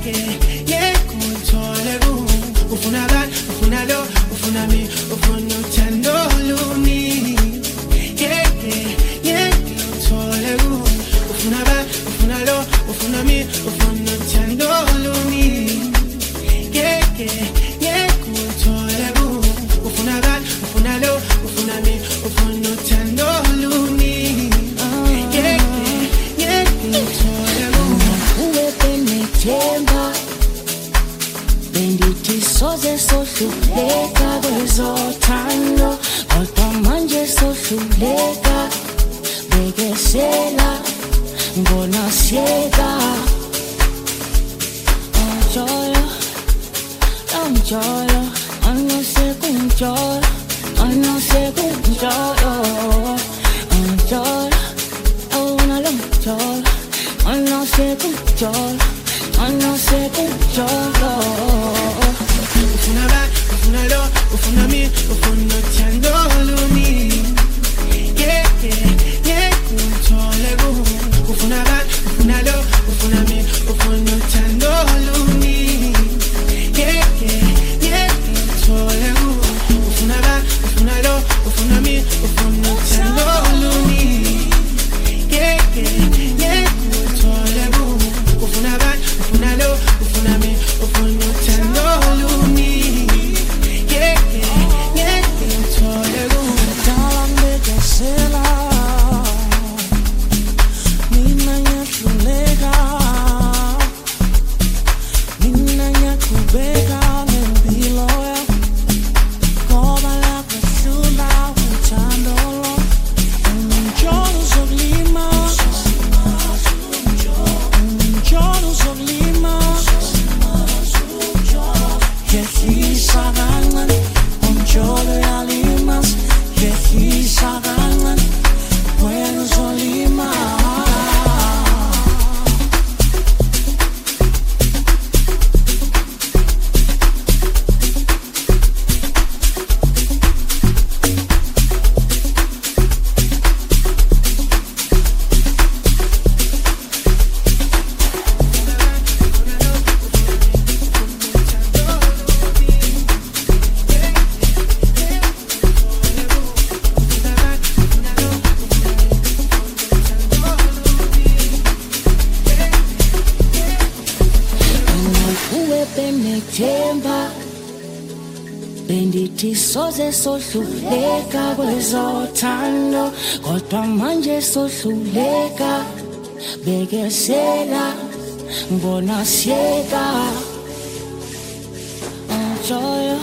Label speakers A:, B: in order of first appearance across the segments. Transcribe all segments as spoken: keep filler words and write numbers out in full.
A: Yeke, yeke utole ku. Ufuna ba, ufuna lo, ufuna mi, ufuna uthando luni. Yeke, yeke utole ku. Ufuna ba, ufuna lo, ufuna mi, ufuna uthando luni. Yeke, yeke utole ku. Ufuna ba, ufuna lo, ufuna mi, ufuna uthando luni. Yeke, yeke utole ku.
B: Uwe benethemba bendithi soze sohluleka kwezothando kodwa manje sohluleka bekesela ngona siyeka anjolo anjolo anosekunjolo anosekunjolo anjolo awuna lo njolo anosekunjolo anosekunjolo
A: Ufuna ba, ufuna lo, ufuna mi, ufuna uthando luni. Yeke, yeke utole ku. Ufuna ba, ufuna lo, ufuna mi, ufuna uthando luni. Yeke, yeke utole ku. Ufuna ba, ufuna lo, ufuna mi, ufuna uthando luni. Yeke, yeke utole ku. Ufuna ba, ufuna lo, ufuna mi, ufuna uthando luni. Yeke, yeke utole ku.
B: dala bekesela mina ngiyahluleka mina ngiyaqhubeka ngempilo yami ngoba lapho hlula uthando lwami unjolo uzokulima unjolo uzokulima yehlisa kancane unjolo yalimas yehlisa kancane wena uzolima uwe benethemba bendithi soze sohluleka kwezothando kodwa manje sohluleka bekesela ngibona siyeka anjolo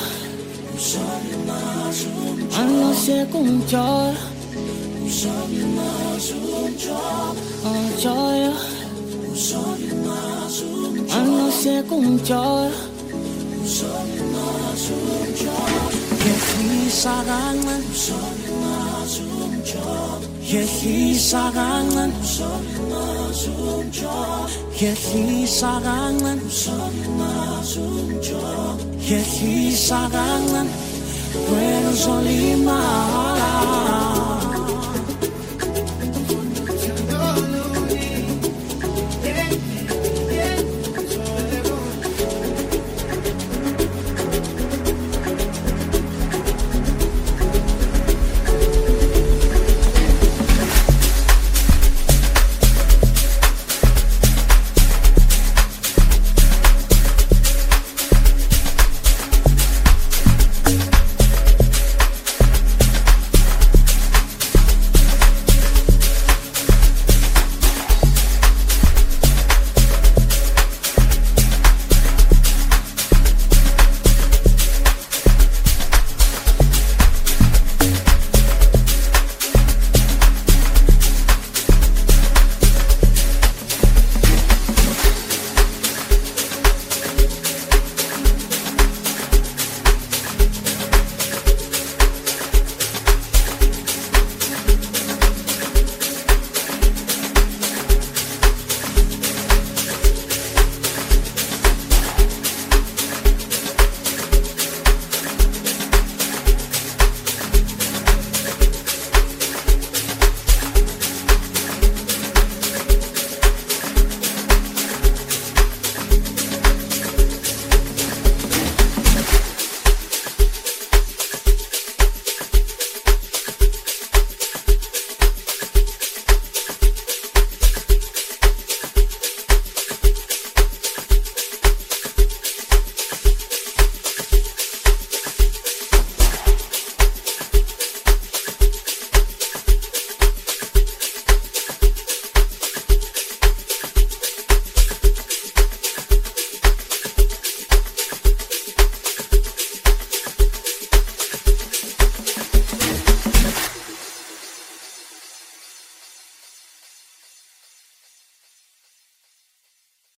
B: anosekunjolo anjolo anosekunjolo yehlisa kancane yehlisa kancane yehlisa kancane yehlisa kancane wena uzolima